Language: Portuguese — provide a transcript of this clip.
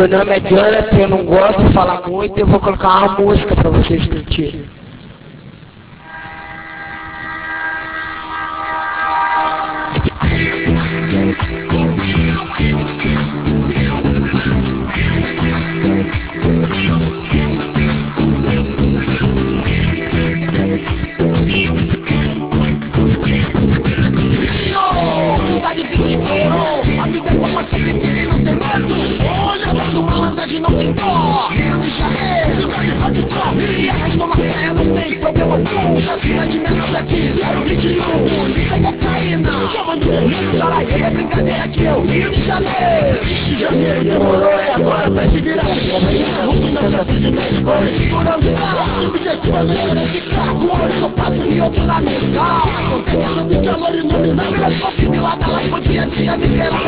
Meu nome é Jonathan, eu não gosto de falar muito, eu vou colocar uma música pra vocês curtirem. Cidade de guerreiro, a vida é uma sobreviver, não ter medo. Olha, quando malandragem não tem dó. Rio de Janeiro, cidade hardcore. E arrastou na cena sem problema algum. A cidade menor daqui, 021. Livre é cocaína, chamando vermelho, caralho, é brincadeira aqui, é o Rio de Janeiro. Rio de Janeiro demorou, é agora vai se virar. Russo na sua presidente, com segurança. O objetivo é ficar com um olho no passo e outro na mesa. Acontece tudo de amor e nome, na melhor foto, milagre, ela podia te avisar.